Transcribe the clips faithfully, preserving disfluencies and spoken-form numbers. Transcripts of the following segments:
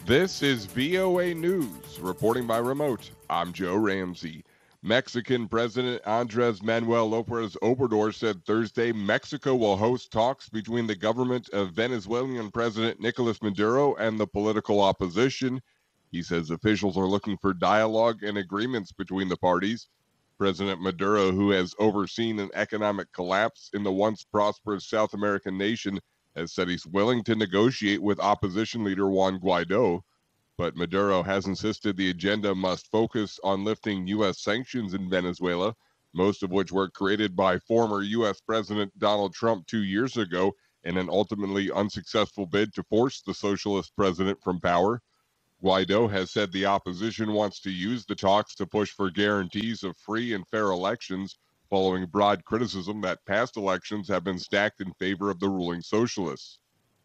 This is V O A News, reporting by remote. I'm Joe Ramsey. Mexican President Andres Manuel Lopez Obrador said Thursday Mexico will host talks between the government of Venezuelan President Nicolas Maduro and the political opposition. He says officials are looking for dialogue and agreements between the parties. President Maduro, who has overseen an economic collapse in the once prosperous South American nation, has said he's willing to negotiate with opposition leader Juan Guaido. But Maduro has insisted the agenda must focus on lifting U S sanctions in Venezuela, most of which were created by former U S President Donald Trump two years ago in an ultimately unsuccessful bid to force the socialist president from power. Guaido has said the opposition wants to use the talks to push for guarantees of free and fair elections, following broad criticism that past elections have been stacked in favor of the ruling socialists.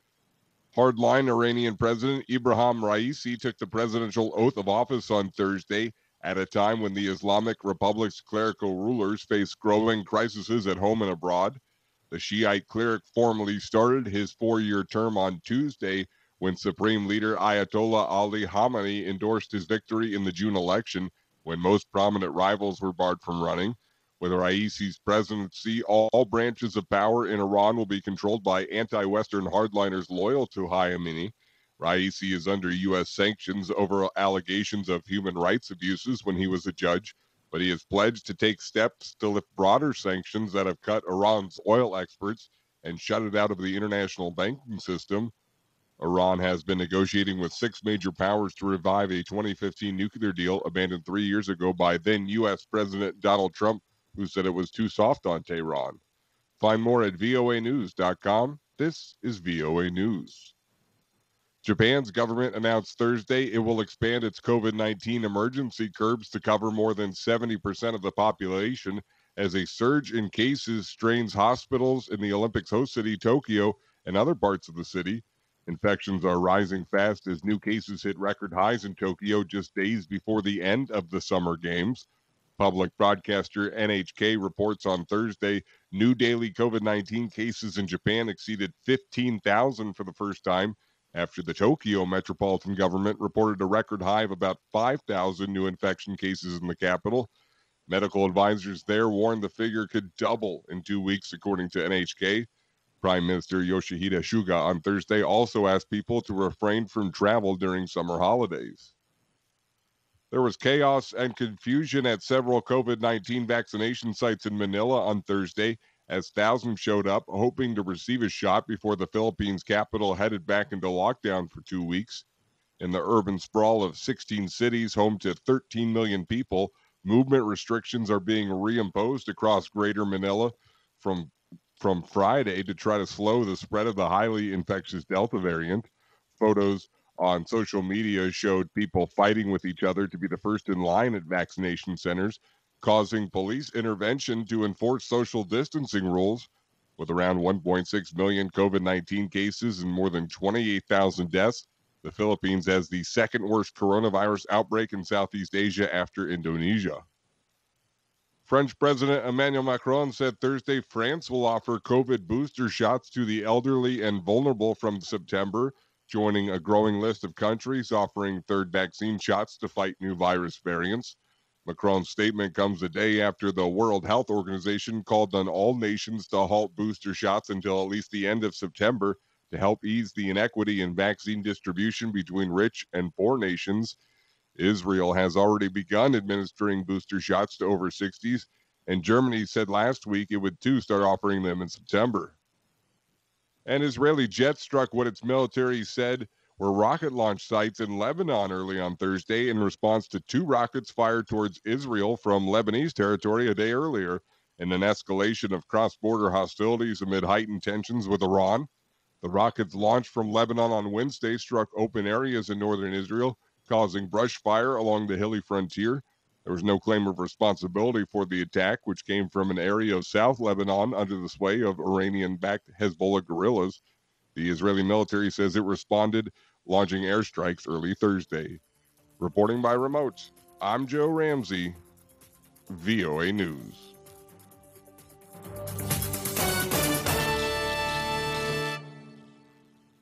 Hardline Iranian President Ibrahim Raisi took the presidential oath of office on Thursday at a time when the Islamic Republic's clerical rulers face growing crises at home and abroad. The Shiite cleric formally started his four-year term on Tuesday when Supreme Leader Ayatollah Ali Khamenei endorsed his victory in the June election, when most prominent rivals were barred from running. With Raisi's presidency, all branches of power in Iran will be controlled by anti-Western hardliners loyal to Khamenei. Raisi is under U S sanctions over allegations of human rights abuses when he was a judge, but he has pledged to take steps to lift broader sanctions that have cut Iran's oil exports and shut it out of the international banking system. Iran has been negotiating with six major powers to revive a twenty fifteen nuclear deal abandoned three years ago by then U S President Donald Trump, who said it was too soft on Tehran. Find more at V O A news dot com. This is V O A News. Japan's government announced Thursday it will expand its COVID nineteen emergency curbs to cover more than seventy percent of the population as a surge in cases strains hospitals in the Olympics host city, Tokyo, and other parts of the city. Infections are rising fast as new cases hit record highs in Tokyo just days before the end of the Summer Games. Public broadcaster N H K reports on Thursday new daily COVID nineteen cases in Japan exceeded fifteen thousand for the first time after the Tokyo metropolitan government reported a record high of about five thousand new infection cases in the capital. Medical advisors there warned the figure could double in two weeks, according to N H K. Prime Minister Yoshihide Suga on Thursday also asked people to refrain from travel during summer holidays. There was chaos and confusion at several COVID nineteen vaccination sites in Manila on Thursday as thousands showed up hoping to receive a shot before the Philippines capital headed back into lockdown for two weeks. In the urban sprawl of sixteen cities home to thirteen million people, movement restrictions are being reimposed across Greater Manila from from Friday to try to slow the spread of the highly infectious Delta variant. Photos on social media showed people fighting with each other to be the first in line at vaccination centers, causing police intervention to enforce social distancing rules. With around one point six million COVID nineteen cases and more than twenty-eight thousand deaths, the Philippines has the second worst coronavirus outbreak in Southeast Asia after Indonesia. French President Emmanuel Macron said Thursday France will offer COVID booster shots to the elderly and vulnerable from September, joining a growing list of countries offering third vaccine shots to fight new virus variants. Macron's statement comes a day after the World Health Organization called on all nations to halt booster shots until at least the end of September to help ease the inequity in vaccine distribution between rich and poor nations. Israel has already begun administering booster shots to over sixties, and Germany said last week it would too start offering them in September. An Israeli jet struck what its military said were rocket launch sites in Lebanon early on Thursday in response to two rockets fired towards Israel from Lebanese territory a day earlier, in an escalation of cross-border hostilities amid heightened tensions with Iran. The rockets launched from Lebanon on Wednesday struck open areas in northern Israel, causing brush fire along the hilly frontier. There was no claim of responsibility for the attack, which came from an area of South Lebanon under the sway of Iranian-backed Hezbollah guerrillas. The Israeli military says it responded, launching airstrikes early Thursday. Reporting by remote, I'm Joe Ramsey, V O A News.